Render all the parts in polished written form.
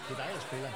Det er dig, der spiller.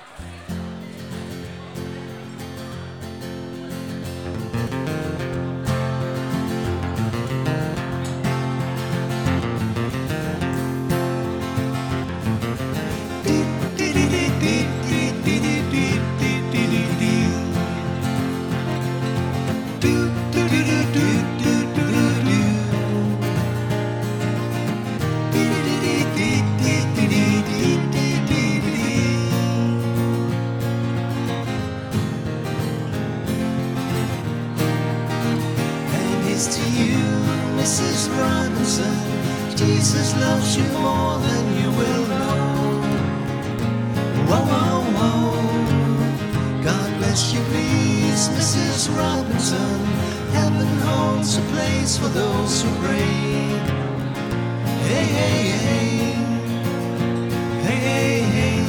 To you, Mrs. Robinson, Jesus loves you more than you will know. Whoa, whoa, whoa. God bless you, please, Mrs. Robinson. Heaven holds a place for those who pray. Hey, hey, hey. Hey, hey, hey.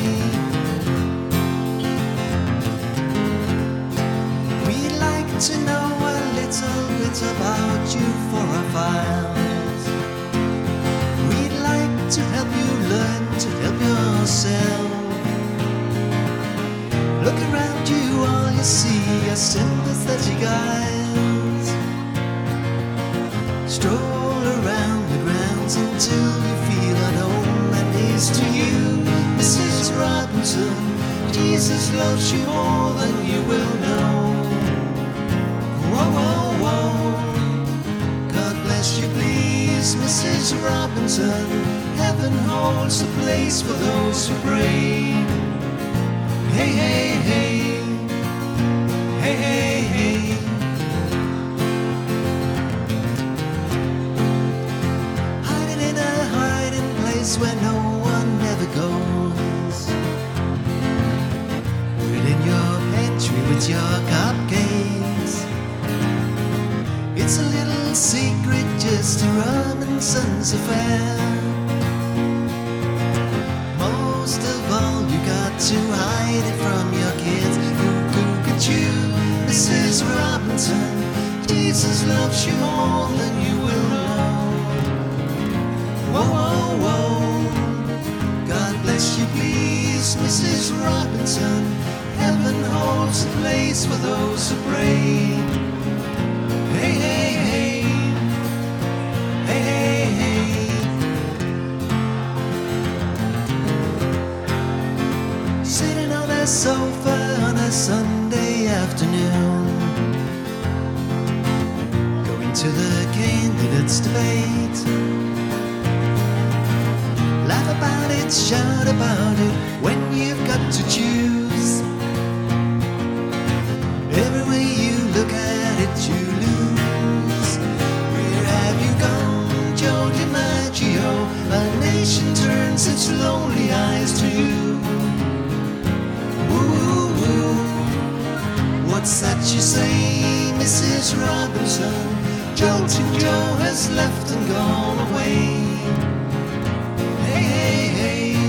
We'd like to know a little bit about you for our files. We'd like to help you learn to help yourself. Look around you, all you see are sympathetic eyes. Stroll around the grounds until you feel at home. And here's to you, Mrs. Robinson. Jesus loves you more than you will know. Whoa, whoa, whoa. God bless you, please, Mrs. Robinson. Heaven holds a place for those who pray. Hey, hey, hey. Hey, hey, hey. Hiding in a hiding place where no one ever goes. Put it in your pantry with your cupcakes. It's a little secret, just a Robinson's affair. Most of all, you got to hide it from your kids. Look at you, Mrs. Robinson. Jesus loves you more than you will know. Whoa, whoa, whoa. God bless you, please, Mrs. Robinson. Heaven holds a place for those who pray. Hey, hey, hey. Hey, hey, hey. Sitting on a sofa on a Sunday afternoon, going to the candidates' debate. Laugh about it, shout about it when you've got to choose. Every way you look at it, you lose. Where have you gone, Joe DiMaggio? A nation turns its lonely eyes to you. Woo, woo. What's that you say, Mrs. Robinson? Jolting Joe has left and gone away. Hey, hey, hey.